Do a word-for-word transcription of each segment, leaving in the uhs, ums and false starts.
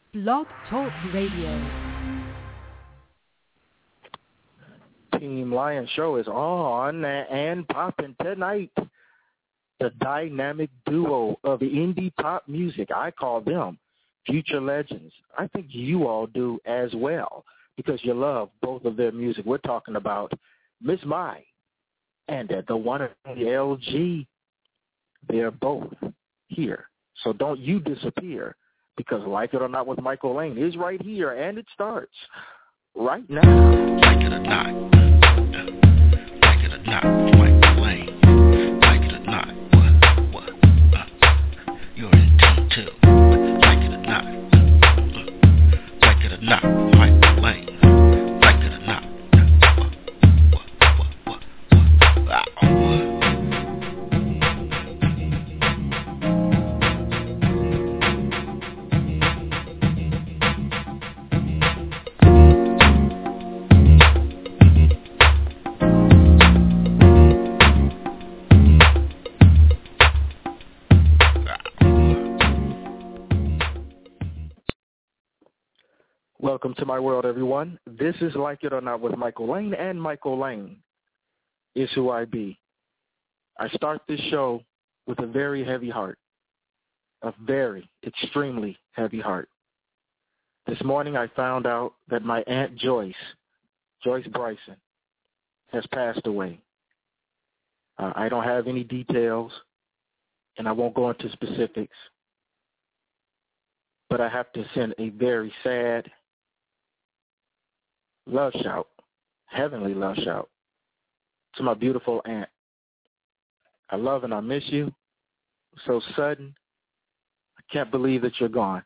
Blog Talk Radio. Team Lion Show is on and popping tonight. The dynamic duo of indie pop music. I call them future legends. I think you all do as well because you love both of their music. We're talking about Miss Mai and uh, the one and only L G. They're both here. So don't you disappear because Like It or Not with Michael Lane is right here, and it starts right now. Like it or not. Like it or not, Michael Lane. Like it or not, what, what, uh, you're in tune too. Like it or not, uh, like it or not, Michael Lane. Like it or not, what, what, what, what, what, oh. Welcome to my world, everyone. This is Like It or Not with Michael Lane, and Michael Lane is who I be. I start this show with a very heavy heart, a very, extremely heavy heart. This morning I found out that my Aunt Joyce, Joyce Bryson, has passed away. Uh, I don't have any details, and I won't go into specifics, but I have to send a very sad love shout, heavenly love shout, to my beautiful aunt. I love and I miss you. So sudden. I can't believe that you're gone.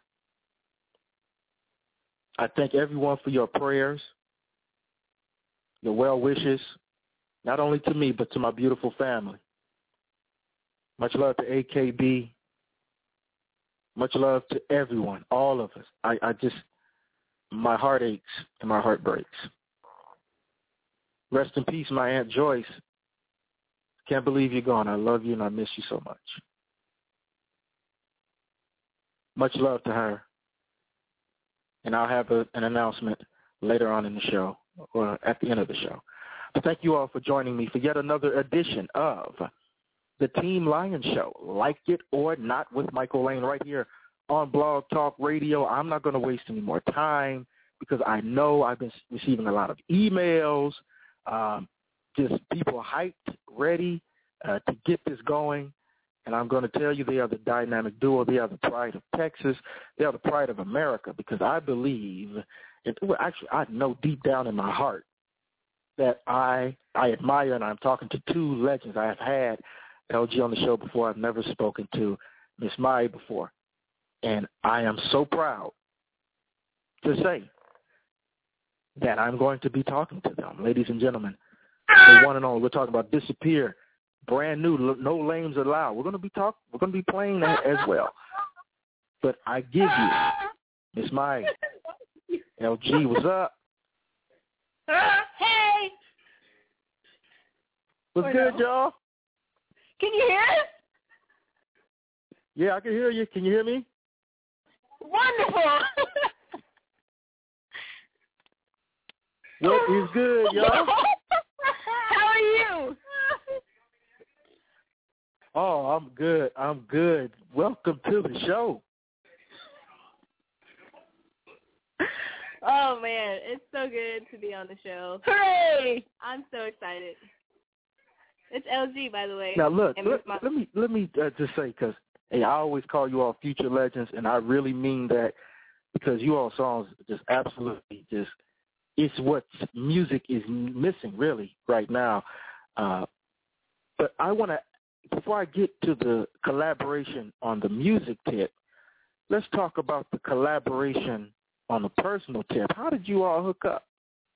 I thank everyone for your prayers, your well wishes, not only to me, but to my beautiful family. Much love to A K B. Much love to everyone, all of us. I, I just, my heart aches and my heart breaks. Rest in peace, my Aunt Joyce. Can't believe you're gone. I love you and I miss you so much. Much love to her. And I'll have a, an announcement later on in the show or at the end of the show. But thank you all for joining me for yet another edition of the Team Lion Show, Like It or Not with Michael Lane, right here on Blog Talk Radio. I'm not going to waste any more time because I know I've been receiving a lot of emails, um, just people hyped, ready uh, to get this going. And I'm going to tell you they are the dynamic duo. They are the pride of Texas. They are the pride of America because I believe, and well, actually I know deep down in my heart that I I admire, and I'm talking to two legends. I have had L G on the show before. I've never spoken to Miss Mai before. And I am so proud to say that I'm going to be talking to them. Ladies and gentlemen, the one and only, we're talking about Disappear, brand new, No Lames Allowed. We're going to be talk, we're going to be playing that as well. But I give you Miss Mai, L G, what's up? Hey! What's good, y'all? Can you hear us? Yeah, I can hear you. Can you hear me? Wonderful. What is good, y'all? How are you? Oh, I'm good. I'm good. Welcome to the show. Oh, man. It's so good to be on the show. Hooray! I'm so excited. It's L G, by the way. Now, look, And let, my- let me let me uh, just say, because hey, I always call you all future legends, and I really mean that because you all songs just absolutely just, it's what music is missing really right now. Uh, but I want to, before I get to the collaboration on the music tip, let's talk about the collaboration on the personal tip. How did you all hook up?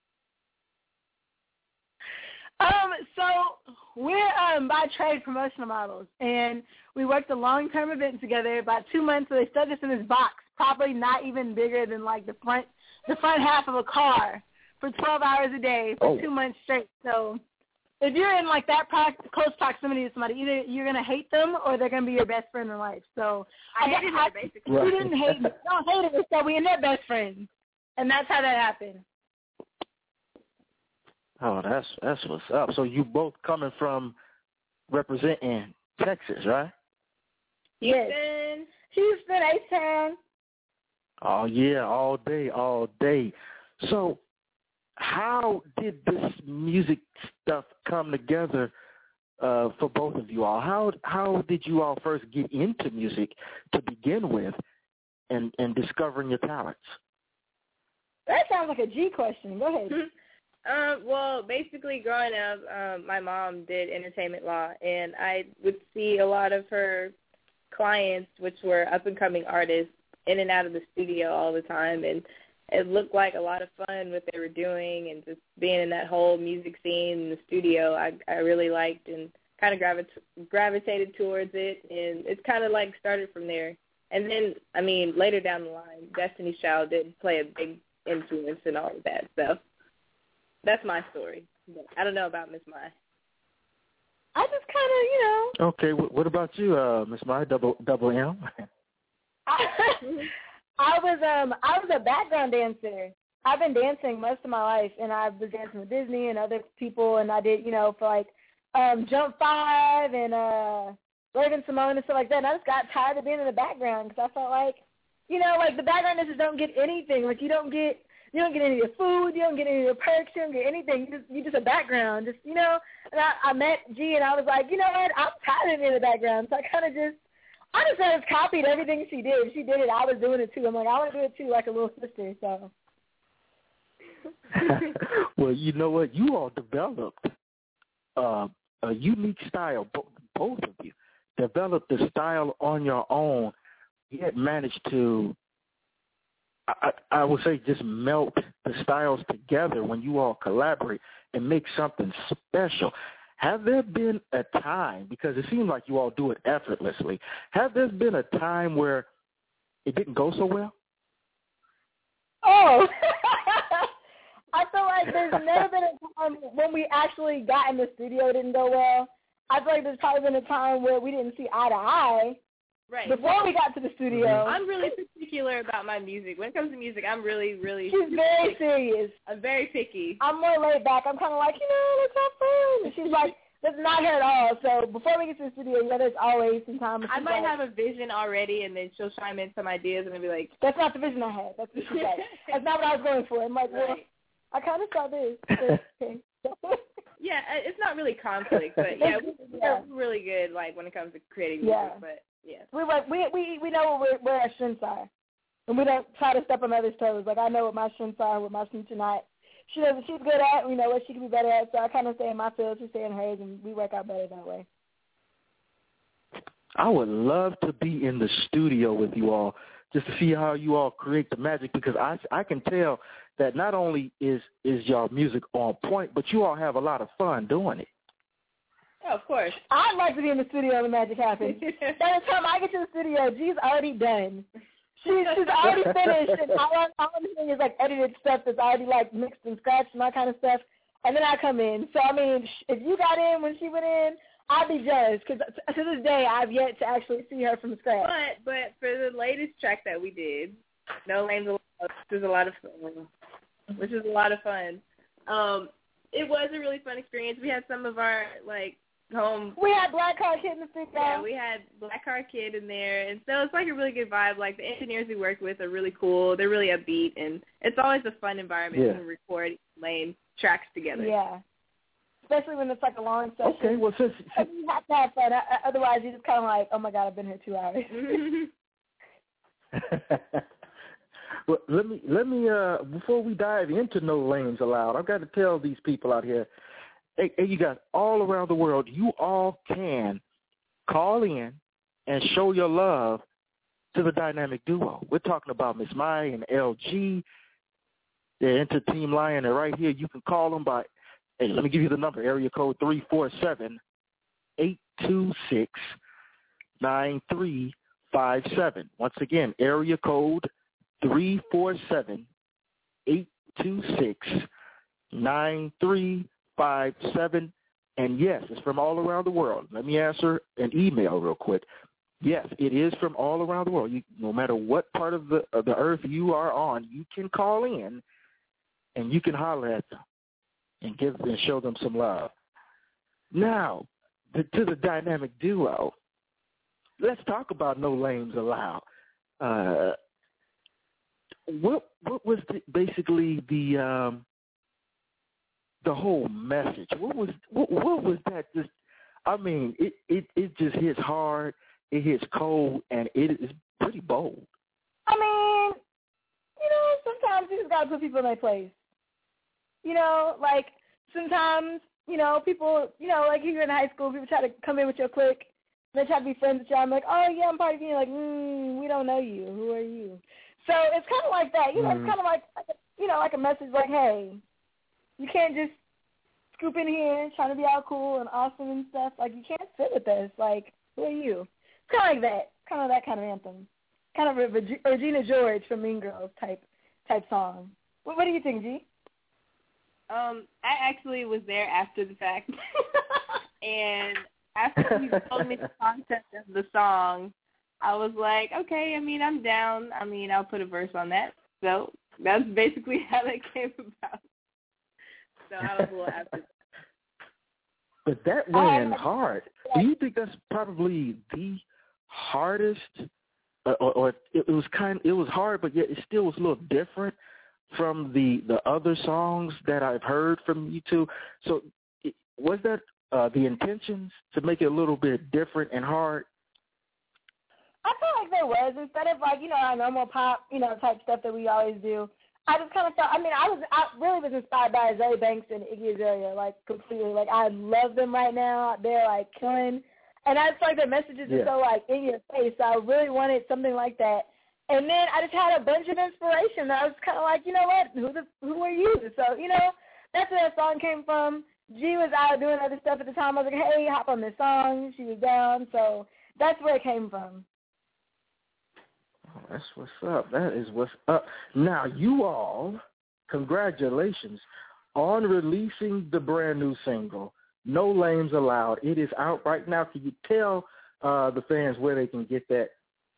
Um, so we're um by trade promotional models, and we worked a long-term event together about two months. So they stuck us in this box, probably not even bigger than like the front the front half of a car, for twelve hours a day for oh. two months straight. So if you're in like that pro- close proximity to somebody, either you're gonna hate them or they're gonna be your best friend in life. So I hated her basically. We didn't hate, don't hate her, so we ended up best friends, and that's how that happened. Oh, that's that's what's up. So you both coming from representing Texas, right? Yes. Houston. Houston, H-Town. Oh, yeah, all day, all day. So how did this music stuff come together uh, for both of you all? How how did you all first get into music to begin with and, and discovering your talents? That sounds like a G question. Go ahead. Um, well, basically growing up, um, my mom did entertainment law, and I would see a lot of her clients, which were up-and-coming artists, in and out of the studio all the time, and it looked like a lot of fun what they were doing, and just being in that whole music scene in the studio, I, I really liked and kind of gravit- gravitated towards it, and it's kind of like started from there. And then, I mean, later down the line, Destiny's Child did play a big influence and all of that, so that's my story. But I don't know about Miss Mai. I just kind of, you know. Okay, what about you, uh, Miss Mai, double, double M? I, I was um I was a background dancer. I've been dancing most of my life, and I was dancing with Disney and other people, and I did, you know, for like um, Jump Five and uh, Raven Simone and stuff like that. And I just got tired of being in the background because I felt like, you know, like the background dancers don't get anything. Like you don't get you don't get any of your food, you don't get any of your perks, you don't get anything. You just you just a background, just you know. And I, I met G, and I was like, you know what, I'm tired of being in the background, so I kind of just. I just kind of copied everything she did. She did it. I was doing it, too. I'm like, I want to do it, too, like a little sister, so. Well, you know what? You all developed uh, a unique style, bo- both of you. Developed the style on your own, yet managed to, I, I would say, just melt the styles together when you all collaborate and make something special. Have there been a time, because it seems like you all do it effortlessly, have there been a time where it didn't go so well? Oh, I feel like there's never been a time when we actually got in the studio it didn't go well. I feel like there's probably been a time where we didn't see eye to eye. Right. Before we got to the studio. I'm really particular about my music. When it comes to music, I'm really, really... She's very serious. I'm very picky. I'm more laid back. I'm kind of like, you know, let's have fun. And she's like, that's not her at all. So before we get to the studio, yeah, there's always some time. I might like, have a vision already, and then she'll chime in some ideas, and I'll be like... That's not the vision I had. That's what she said. That's not what I was going for. I'm like, well, right. I kind of saw this. Okay. Yeah, it's not really conflict, but yeah, we're yeah. really good, like, when it comes to creating music, yeah. but... Yeah. We like we we we know where, where our strengths are, and we don't try to step on others' toes. Like I know what my strengths are, what my strengths are not. She knows what she's good at. We know what she can be better at. So I kind of stay in my field, she stay in hers, and we work out better that way. I would love to be in the studio with you all just to see how you all create the magic, because I I can tell that not only is is your music on point, but you all have a lot of fun doing it. Oh, of course. I'd like to be in the studio when the magic happens. By the time I get to the studio, G's already done. She's, she's already finished, and all I'm doing is, like, edited stuff that's already, like, mixed and scratched and that kind of stuff, and then I come in. So, I mean, if you got in when she went in, I'd be jealous, because to this day, I've yet to actually see her from scratch. But but for the latest track that we did, No Lanes Allowed, which was a lot of fun, which was a lot of fun, um, it was a really fun experience. We had some of our, like, home. We had Black Car Kid in the studio. Yeah, we had Black Car Kid in there, and so it's like a really good vibe. Like the engineers we work with are really cool. They're really upbeat, and it's always a fun environment yeah. to record Lane tracks together. Yeah, especially when it's like a long session. Okay, well since you have to have fun. Otherwise, you're just kind of like, oh my god, I've been here two hours. Well, let me let me uh before we dive into No Lanes Allowed, I've got to tell these people out here. Hey, hey, you guys all around the world, you all can call in and show your love to the dynamic duo. We're talking about Miss Mai and L G. They're into Team Lion. They're right here. You can call them by, hey, let me give you the number, area code three four seven, eight two six, nine three five seven. Once again, area code three four seven, eight two six, nine three five seven. Five seven. And yes, it's from all around the world. Let me answer an email real quick. Yes, it is from all around the world. You, no matter what part of the of the earth you are on, you can call in and you can holler at them and give and show them some love. Now, the, to the dynamic duo, let's talk about No Lames Allowed. Uh, what what was the, basically the um, the whole message? What was what, what was that? Just I mean, it, it, it just hits hard, it hits cold, and it is pretty bold. I mean, you know, sometimes you just gotta put people in their place. You know, like sometimes, you know, people, you know, like you're in high school, people try to come in with your clique, and they try to be friends with you. I'm like, oh yeah, I'm part of you. Like, mm, we don't know you. Who are you? So it's kind of like that. You know, mm. it's kind of like, you know, like a message like, hey, you can't just scoop in here trying to be all cool and awesome and stuff. Like, you can't sit with us. Like, who are you? It's kind of like that. Kind of that kind of anthem. Kind of a Regina George from Mean Girls type type song. What, what do you think, G? Um, I actually was there after the fact. And after you told me the concept of the song, I was like, okay, I mean, I'm down. I mean, I'll put a verse on that. So that's basically how that came about. So I was a little after that. But that went um, hard. Do you think that's probably the hardest, or, or, or it, it was kind? It was hard, but yet it still was a little different from the, the other songs that I've heard from you two. So it, was that uh, the intentions to make it a little bit different and hard? I feel like there was. Instead of like, you know, our normal pop, you know, type stuff that we always do, I just kind of felt, I mean, I was, I really was inspired by Zoe Banks and Iggy Azalea, like, completely. Like, I love them right now. They're, like, killing. And I just like their messages yeah. are so, like, in your face. So I really wanted something like that. And then I just had a bunch of inspiration. I was kind of like, you know what, who the, who are you? So, you know, that's where that song came from. G was out doing other stuff at the time. I was like, hey, hop on this song. She was down. So that's where it came from. Oh, that's what's up. That is what's up. Now, you all, congratulations on releasing the brand new single, No Lames Allowed. It is out right now. Can you tell uh, the fans where they can get that?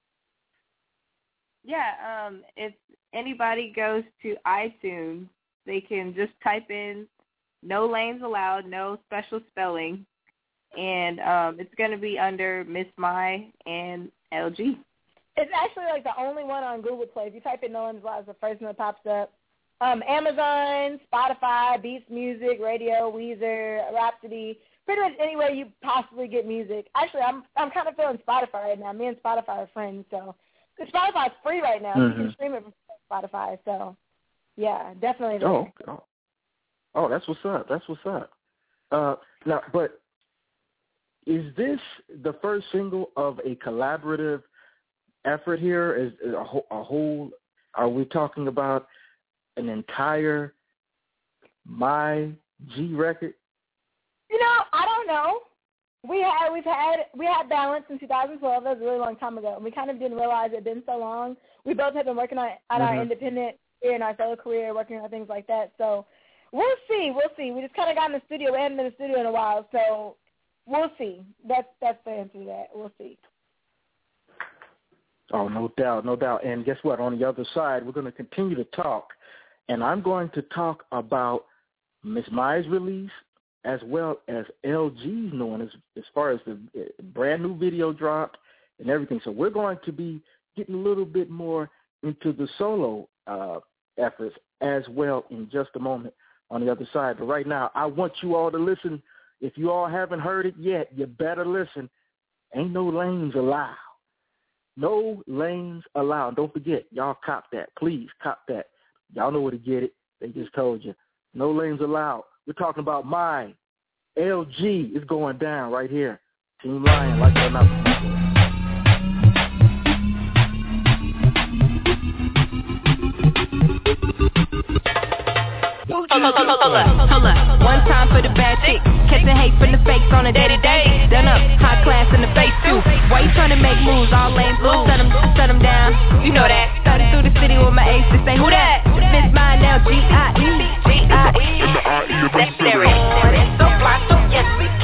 Yeah, um, if anybody goes to iTunes, they can just type in No Lames Allowed, no special spelling, and um, it's going to be under Miss Mai and L G. It's actually like the only one on Google Play. If you type in No Lames Allowed, it's the first one that pops up. Um, Amazon, Spotify, Beats Music, Radio, Weezer, Rhapsody, pretty much anywhere you possibly get music. Actually, I'm I'm kind of feeling Spotify right now. Me and Spotify are friends, so Spotify's free right now. Mm-hmm. You can stream it from Spotify. So, yeah, definitely. There. Oh, oh, oh, that's what's up. That's what's up. Uh, now, but is this the first single of a collaborative effort here? Is, is a, whole, a whole? Are we talking about an entire My G record? You know, I don't know. We had we've had we had Balance in two thousand twelve. That was a really long time ago, and we kind of didn't realize it had been so long. We both had been working on, on mm-hmm. our independent career and our solo career, working on things like that. So we'll see, we'll see. We just kind of got in the studio. We hadn't been in the studio in a while, so we'll see. That's that's the answer to that. We'll see. Oh, no doubt, no doubt. And guess what? On the other side, we're going to continue to talk, and I'm going to talk about Miss Mai's release, as well as L G's knowing as, as far as the brand new video drop and everything. So we're going to be getting a little bit more into the solo uh, efforts as well in just a moment on the other side. But right now, I want you all to listen. If you all haven't heard it yet, you better listen. Ain't no lanes allowed. No lanes allowed. Don't forget, y'all cop that. Please cop that. Y'all know where to get it. They just told you. No lanes allowed. We're talking about my L G is going down right here. Team Lion, like that or not. Hold up, hold up, hold up, hold up. One time for the bad chick, catching hate from the fakes on a day-to-day. Done up, high class in the face too. Why you trying to make moves, all lame blue? Set them, set them down, you know that. Started through the city with my ace to say, who that? Miss Mine now, G I E, G I E. That's Larry, so fly, so yes, we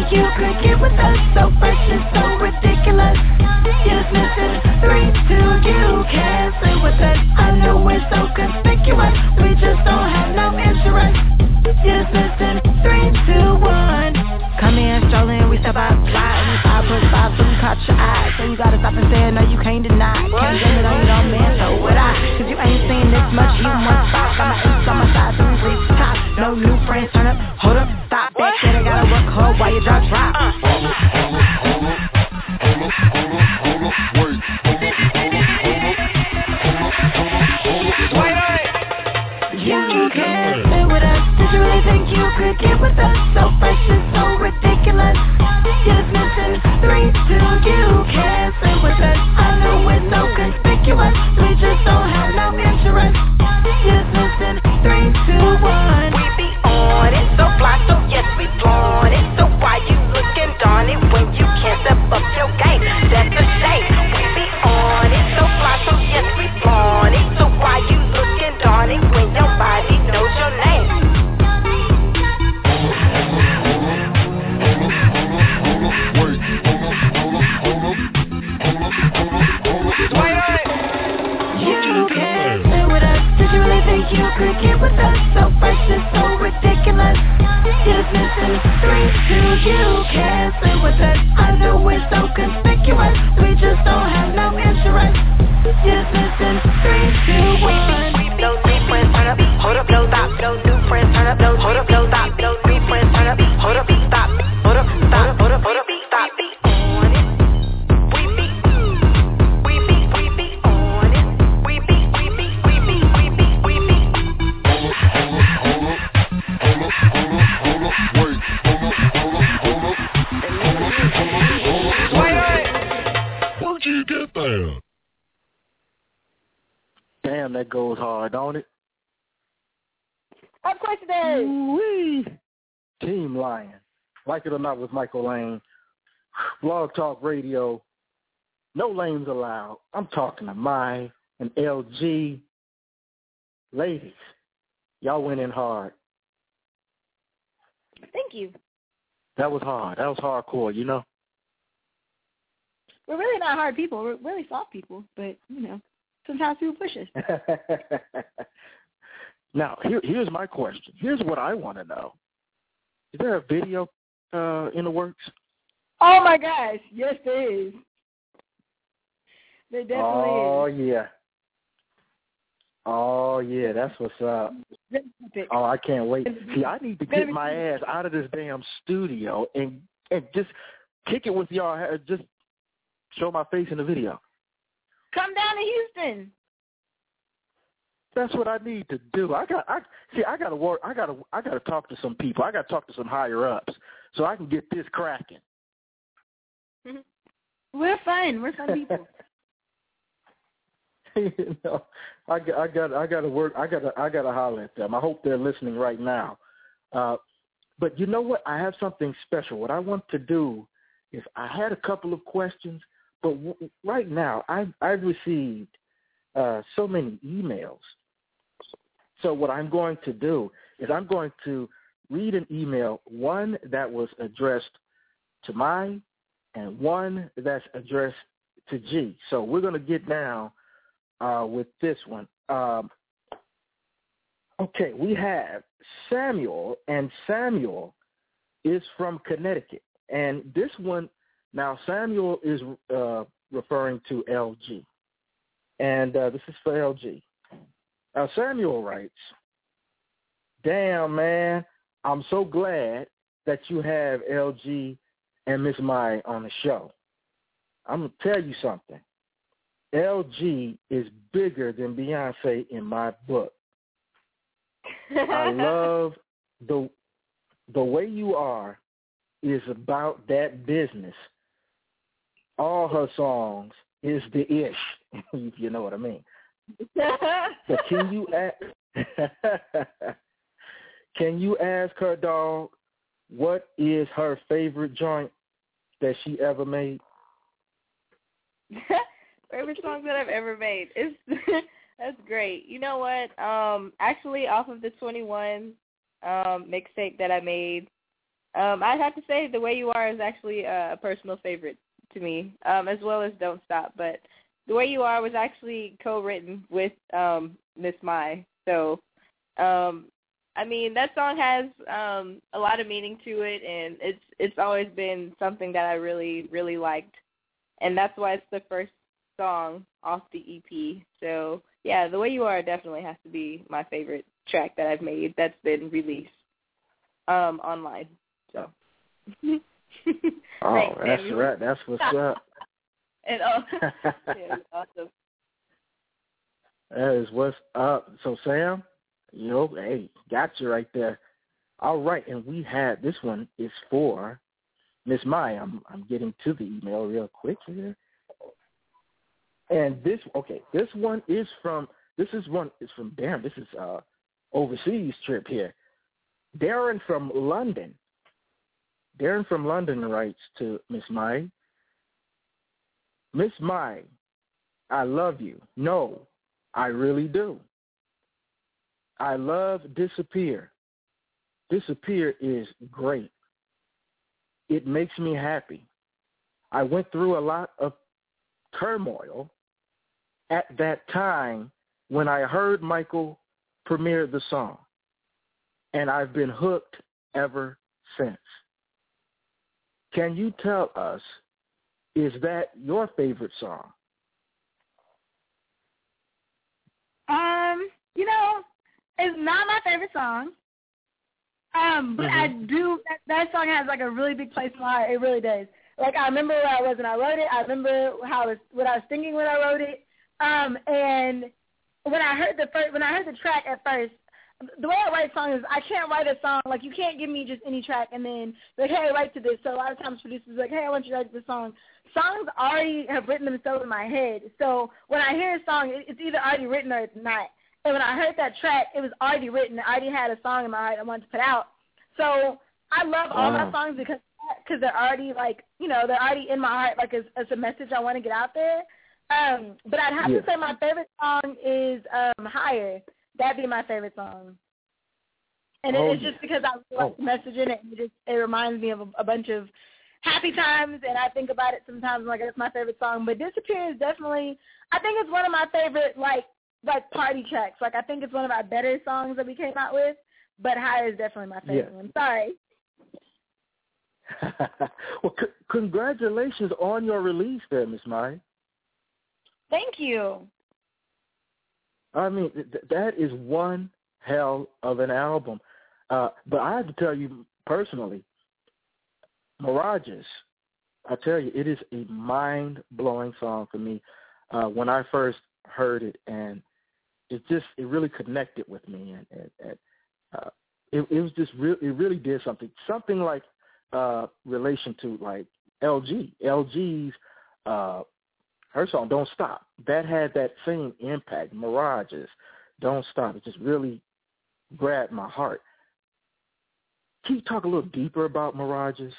think you could get with us? So fresh and so ridiculous. Just listen, three, two, you can't stay with us. I know we're so conspicuous, we just don't have no insurance. Just listen, three, two, one. Come in, strolling, we step out, sliding. Five plus five, so we caught your eye. So you gotta stop and say, no, you can't deny. Can't blame it on your own man, so would I? Cause you ain't seen this much, you must stop. Got my ace on my side, three reach top. No new friends, turn up, hold up, stop. That shit, I gotta work hard while you drop, drop. Hold up, hold up, hold up, hold up, hold up, hold up, wait, hold up, hold up, hold up, hold up, hold up, wait. You can't stay with us. Did you really think you could get with us? So fresh and so ridiculous. Just listen, three, two, you can't stay with us. I know we're so conspicuous, we just don't have no insurance. Just listen, three, two, one. We be on it, so fly, so yes, we flaunt it. So why you looking darn it when you can't step up your game? That's a shame. We be on it, so fly, so yes, we flaunt it. So why you looking darn it when your body knows your name? You can't stay with us. Did you really think you could get with us? So fresh and so ridiculous. Just listen, three, two, you can't stay with us. I know we're so conspicuous, we just don't have no insurance. Just listen, three, two, one. No new friends, turn up, hold up, no stop. No new friends, turn up, no hold up, no stop. No new friends, turn up, hold up, stop. Hold up, stop, hold up, hold up, stop. On it, we be, we be, we be on it. We be, we be, we be, we be, we be. Hold up, hold up, hold up, hold up, hold up, wait, hold up, hold up, hold up, hold up, hold up, hold up, wait. Where'd you get that? Damn, that goes hard, don't it? Of course it is. Ooh-wee. Team Lion. Like it or not with Michael Lane. Blog Talk Radio. No lanes allowed. I'm talking to Mai and L G. Ladies, y'all went in hard. Thank you. That was hard. That was hardcore, you know? We're really not hard people. We're really soft people. But, you know, sometimes people push us. Now, here, here's my question. Here's what I want to know. Is there a video uh, in the works? Oh, my gosh. Yes, there is. There definitely oh, is. Oh, yeah. Oh, yeah. That's what's up. Oh, I can't wait. See, I need to get my ass out of this damn studio and, and just kick it with y'all. Just show my face in the video. Come down to Houston. That's what I need to do. I got, I see. I got to work. I got to, I got to talk to some people. I got to talk to some higher ups so I can get this cracking. We're fun. We're fun people. You know, I got, I got, I got to work. I got to, I got to holler at them. I hope they're listening right now. Uh, but you know what? I have something special. What I want to do is, I had a couple of questions, but w- right now I've, I've received uh, so many emails. So what I'm going to do is I'm going to read an email, one that was addressed to Mai and one that's addressed to G. So we're going to get down uh, with this one. Um, okay, we have Samuel, and Samuel is from Connecticut. And this one, now Samuel is uh, referring to L G. And uh, this is for L G. Now, Samuel writes, damn, man, I'm so glad that you have L G and Miss Mai on the show. I'm going to tell you something. L G is bigger than Beyonce in my book. I love the the way you are is about that business. All her songs is the ish, if you know what I mean. But can you ask, can you ask her, dog, what is her favorite joint that she ever made? Favorite songs that I've ever made. It's that's great. You know what? Um, actually, off of the twenty-one um, mixtape that I made, Um, I'd have to say The Way You Are is actually a personal favorite to me, um, as well as Don't Stop. But The Way You Are was actually co-written with um, Miss Mai. So, um, I mean, that song has um, a lot of meaning to it, and it's it's always been something that I really, really liked. And that's why it's the first song off the E P. So, yeah, The Way You Are definitely has to be my favorite track that I've made that's been released um, online. So. Oh, Thanks, that's Sammy. right. That's what's up. And oh, yeah, awesome. That is what's up. So, Sam, you know, hey, got you right there. All right, and we had, this one is for Miss Mai. I'm, I'm getting to the email real quick here. And this, okay, this one is from, this is one, is from Darren. This is uh overseas trip here. Darren from London. Darren from London writes to Miss Mai, Miss Mai, I love you. No, I really do. I love Disappear. Disappear is great. It makes me happy. I went through a lot of turmoil at that time when I heard Michael premiere the song, and I've been hooked ever since. Can you tell us, is that your favorite song? Um, you know, it's not my favorite song. Um, but mm-hmm. I do, that, that song has like a really big place in my heart. It really does. Like, I remember where I was when I wrote it. I remember how I was, what I was thinking when I wrote it. Um, and when I heard the first, when I heard the track at first, the way I write songs is I can't write a song, like you can't give me just any track and then like, hey, write to this. So a lot of times producers are like, hey, I want you to write this song. Songs already have written themselves in my head. So when I hear a song, it's either already written or it's not. And when I heard that track, it was already written. I already had a song in my heart I wanted to put out. So I love all wow. my songs because because they're already like, you know, they're already in my heart like as, as a message I want to get out there. Um, but I'd have yeah. to say my favorite song is um, Higher. That'd be my favorite song. And oh, it, it's yeah. just because I like oh. the message in it. And it just it reminds me of a, a bunch of happy times, and I think about it sometimes. Like it's my favorite song. But Disappear is definitely, I think it's one of my favorite like like party tracks. Like I think it's one of our better songs that we came out with. But Higher is definitely my favorite yeah. one. Sorry. Well, c- congratulations on your release there, Miss Mai. Thank you. I mean, th- that is one hell of an album. Uh, but I have to tell you personally, Mirages, I tell you, it is a mind-blowing song for me. Uh, when I first heard it, and it just, it really connected with me. And, and, and uh, it, it was just, real, it really did something. Something like uh, relation to like L G. L G's, uh, her song, Don't Stop. That had that same impact. Mirages, Don't Stop. It just really grabbed my heart. Can you talk a little deeper about Mirages?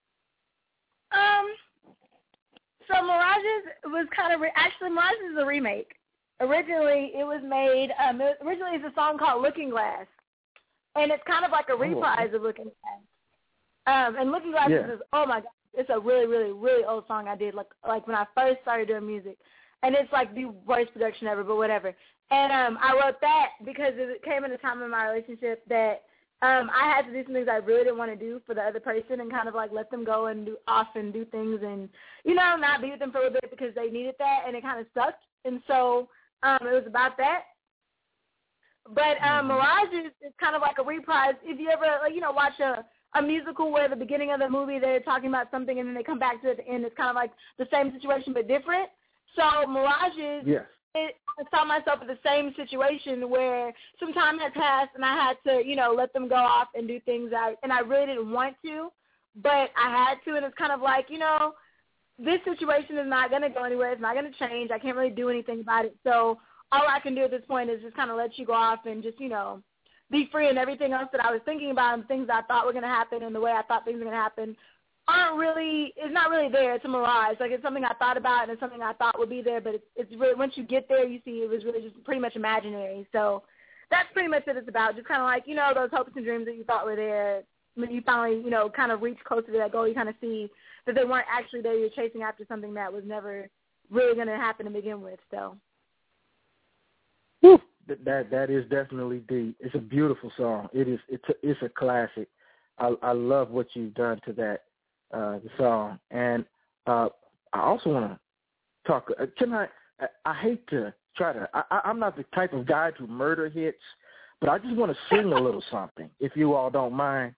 Um, so Mirages was kind of, re- actually Mirages is a remake. Originally, it was made, um, it, originally it's a song called Looking Glass. And it's kind of like a reprise oh. of Looking Glass. Um, and Looking Glass yeah. is, oh my God, it's a really, really, really old song I did, like like when I first started doing music. And it's like the worst production ever, but whatever. And um, I wrote that because it came at a time in my relationship that um, I had to do some things I really didn't want to do for the other person and kind of like let them go and do off and do things and, you know, not be with them for a little bit because they needed that, and it kind of sucked. And so um, it was about that. But um, Mirage is, is kind of like a reprise. If you ever, like, you know, watch a, a musical where at the beginning of the movie they're talking about something and then they come back to it at the end, it's kind of like the same situation but different. So Mirage is, yes. it, I saw myself in the same situation where some time had passed and I had to, you know, let them go off and do things I, and I really didn't want to, but I had to, and it's kind of like, you know, this situation is not going to go anywhere. It's not going to change. I can't really do anything about it. So all I can do at this point is just kind of let you go off and just, you know, be free, and everything else that I was thinking about and things I thought were going to happen and the way I thought things were going to happen aren't really, it's not really there. It's a mirage. Like, it's something I thought about and it's something I thought would be there, but it's, it's really, once you get there, you see it was really just pretty much imaginary. So that's pretty much what it's about. Just kind of like, you know, those hopes and dreams that you thought were there, when you finally, you know, kind of reach closer to that goal, you kind of see that they weren't actually there. You're chasing after something that was never really going to happen to begin with. So, Whew. that that is definitely deep. It's a beautiful song. It is. It's a, it's a classic. I, I love what you've done to that uh, the song, and uh, I also want to talk. Uh, can I? I? I hate to try to. I, I'm not the type of guy to murder hits, but I just want to sing a little something, if you all don't mind.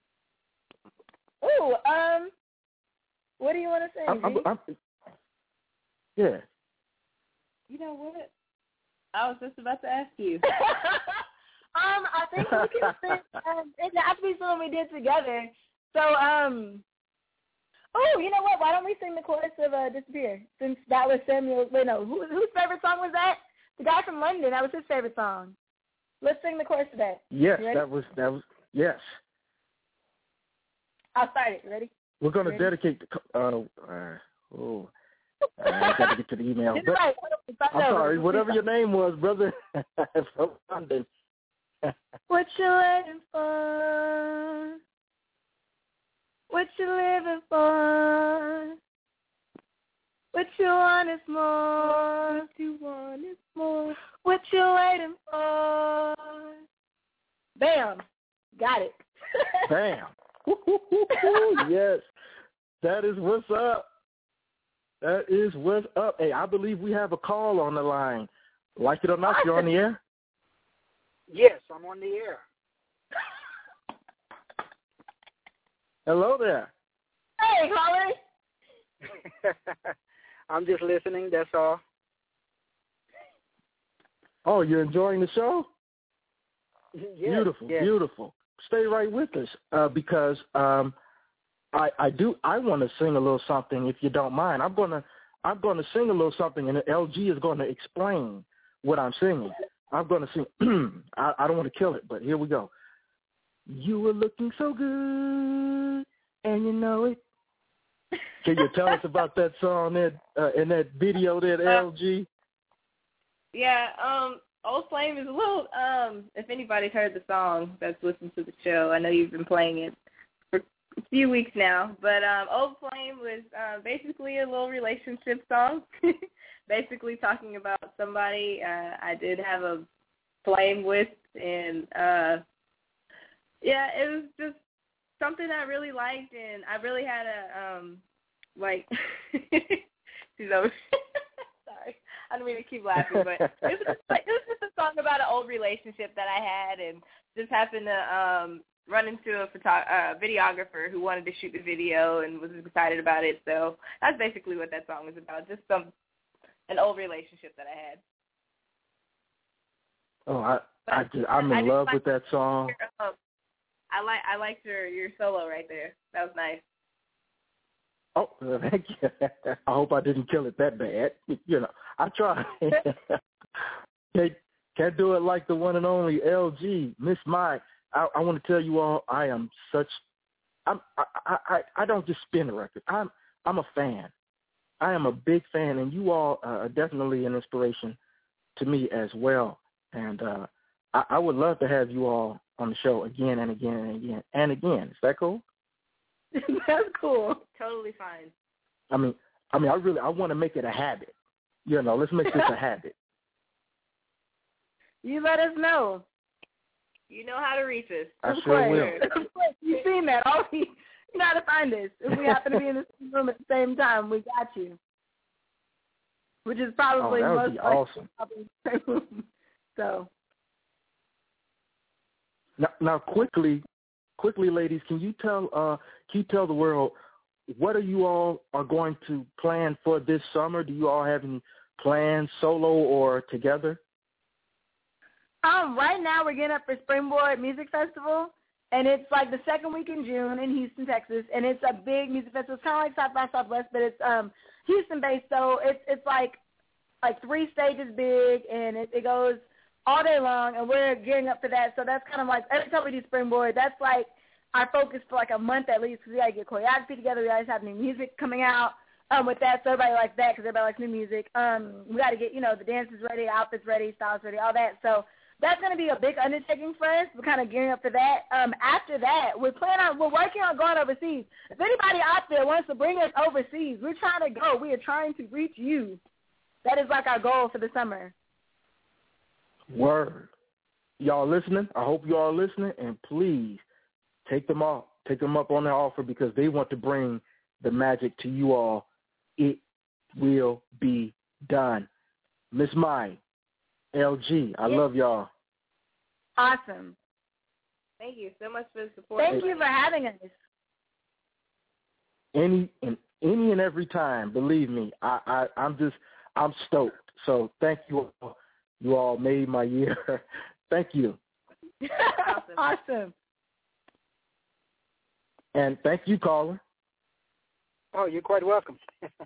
Ooh, um, what do you want to say? I'm, I'm, I'm, yeah. You know what? I was just about to ask you. um, I think we can sing. Um, it has to be something we did together. So, um, oh, you know what? Why don't we sing the chorus of uh, "Disappear"? Since that was Samuel. Wait, no, who, whose favorite song was that? The guy from London. That was his favorite song. Let's sing the chorus of that. Yes, that was that was yes. I'll start it. Ready? We're going to dedicate the. Uh, uh, oh, uh, I got to get to the email. But, right. I'm sorry. Whatever your name was, brother, from London. What you waiting for? What you living for? What you want is more. What you want is more. What you waiting for? Bam. Got it. Bam. Yes. That is what's up. That is what's up. Hey, I believe we have a call on the line. Like it or not, you're on the air? Yes, I'm on the air. Hello there. Hey, caller. I'm just listening, that's all. Oh, you're enjoying the show? Yes, beautiful, yes. beautiful. Stay right with us uh, because um, I, I do. I want to sing a little something, if you don't mind. I'm gonna I'm gonna sing a little something, and L G is going to explain what I'm singing. I'm going to sing. I, I don't want to kill it, but here we go. You were looking so good, and you know it. Can you tell us about that song that uh, in that video there, L G? Yeah, um, Old Flame is a little, um, if anybody's heard the song that's listened to the show, I know you've been playing it for a few weeks now, but um, Old Flame was uh, basically a little relationship song, basically talking about somebody uh, I did have a flame with, and, uh, yeah, it was just something I really liked, and I really had a, um, like, she's over. Sorry, I don't mean to keep laughing, but it was, just, like, it was just a song about an old relationship that I had, and just happened to um, run into a photo- uh, videographer who wanted to shoot the video and was excited about it. So that's basically what that song was about, just some an old relationship that I had. Oh, I, I just, I'm in I love like with that song. Your, um, I like I liked your your solo right there. That was nice. Oh, thank you. I hope I didn't kill it that bad. You know, I tried. can't, can't do it like the one and only L G, Miss Mike. I, I want to tell you all, I am such. I'm. I, I. I don't just spin a record. I'm. I'm a fan. I am a big fan, and you all are definitely an inspiration to me as well. And uh, I, I would love to have you all on the show again and again and again and again. Is that cool? That's cool. Totally fine. I mean, I mean, I really, I want to make it a habit. You know, let's make this a habit. You let us know. You know how to reach us. I of sure course. will. Of course. You've seen that. All you know how to find us. If we happen to be in the same room at the same time, we got you. Which is probably oh, that would most be likely awesome. probably in the same room. So. Now, now, quickly, quickly, ladies, can you tell, uh, can you tell the world what are you all are going to plan for this summer? Do you all have any plans, solo or together? Um, right now we're getting up for Springboard Music Festival, and it's like the second week in June in Houston, Texas, and it's a big music festival. It's kind of like South by Southwest, but it's um Houston based, so it's it's like like three stages big, and it, it goes all day long, and we're gearing up for that. So that's kind of like every time we do Springboard, that's like our focus for like a month at least, because we got to get choreography together. We always have new music coming out um, with that, so everybody likes that because everybody likes new music. Um, we got to get, you know, the dances ready, outfits ready, styles ready, all that. So that's going to be a big undertaking for us. We're kind of gearing up for that. Um, after that, we're planning on, we're working on going overseas. If anybody out there wants to bring us overseas, we're trying to go. We are trying to reach you. That is like our goal for the summer. Word. Y'all listening? I hope you all are listening, and please take them off. Take them up on their offer because they want to bring the magic to you all. It will be done. Miss Mai, L G, I yes. love y'all. Awesome. Thank you so much for the support. Thank you for having us. Any and any and every time, believe me, I, I I'm just I'm stoked. So thank you all. You all made my year. Thank you. Awesome. Awesome. And thank you, caller. Oh, you're quite welcome.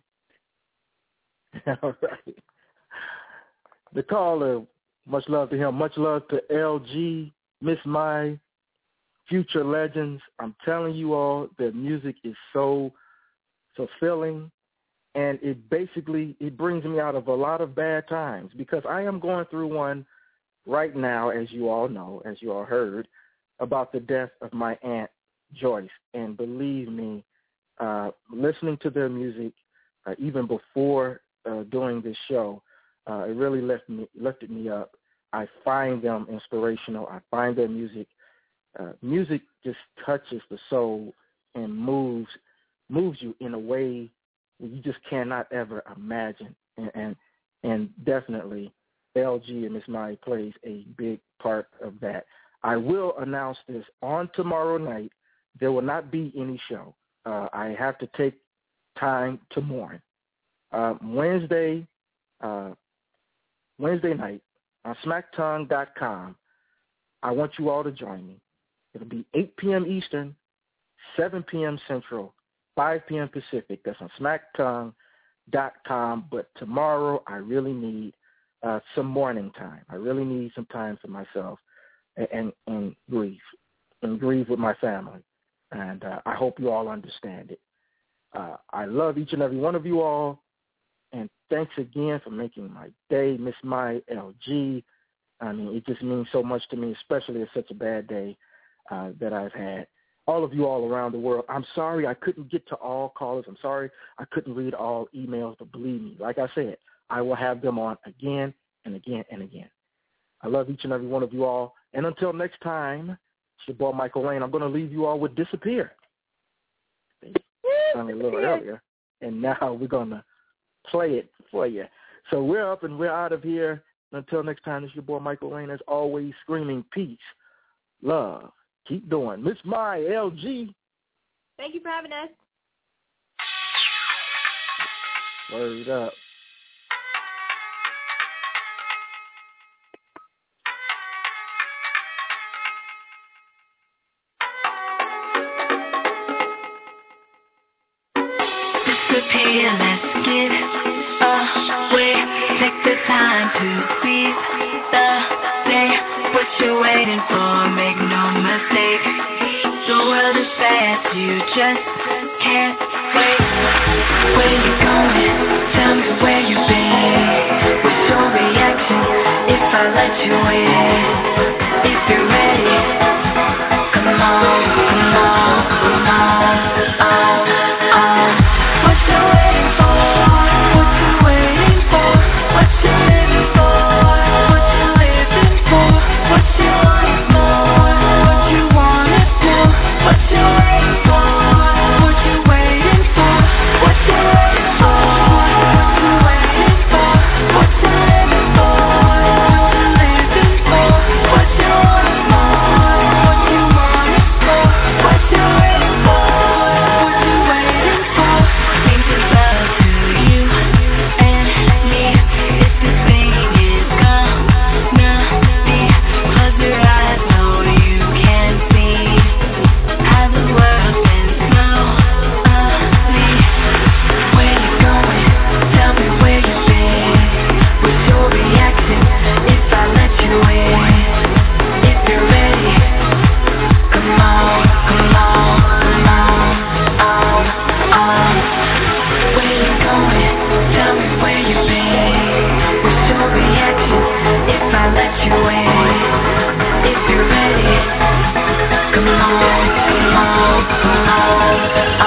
All right. The caller, much love to him. Much love to L G, Miss Mai, future legends. I'm telling you all, their music is so fulfilling, and it basically it brings me out of a lot of bad times because I am going through one right now, as you all know, as you all heard, about the death of my aunt Joyce. And believe me, uh, listening to their music, uh, even before uh, doing this show, uh, it really left me, lifted me up. I find them inspirational. I find their music. Uh, music just touches the soul and moves moves you in a way that you just cannot ever imagine. And and, and definitely, L G and Miss Mai plays a big part of that. I will announce this on tomorrow night. There will not be any show. Uh, I have to take time to mourn. Uh, Wednesday, uh, Wednesday night on smack tongue dot com, I want you all to join me. It'll be eight p.m. Eastern, seven p.m. Central, five p.m. Pacific. That's on smack tongue dot com. But tomorrow, I really need uh, some mourning time. I really need some time for myself and, and, and grieve, and grieve with my family. And uh, I hope you all understand it. Uh, I love each and every one of you all. And thanks again for making my day, Miss Mai, L G. I mean, it just means so much to me, especially at such a bad day uh, that I've had. All of you all around the world, I'm sorry I couldn't get to all callers. I'm sorry I couldn't read all emails, but believe me, like I said, I will have them on again and again and again. I love each and every one of you all. And until next time, it's your boy Michael Lane. I'm going to leave you all with Disappear. A little earlier. And now we're going to play it for you. So we're up and we're out of here. Until next time, it's your boy Michael Lane, as always, screaming peace, love. Keep doing. Miss Mai, L G. Thank you for having us. Word up. Disappear, let's get away. Take the time to seize the day. What you waiting for? Make no mistake. The world is fast, you just can't wait. Where you going? Tell me where you been. What's your reaction if I let you in? If you're ready, come on, come on, come on, on, on. What you waiting for? What you waiting for? What you living for? What you living for? What you want more? What you wanna do? What you waiting for? What you waiting for? What you waiting for? What you waiting for? What you living for? What you living for? What I